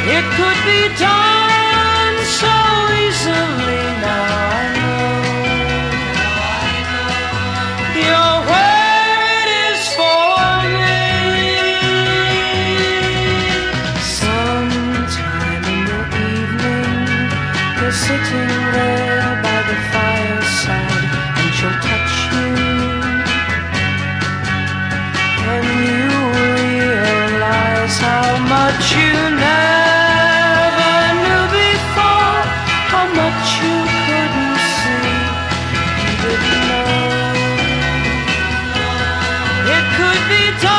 It could be done so easily now. I know you're where it is for me. Sometime in the evening, you're sitting there by the fireside, and she'll touch you, and you realize how much you never knew before, how much you couldn't see, you didn't know. It could be done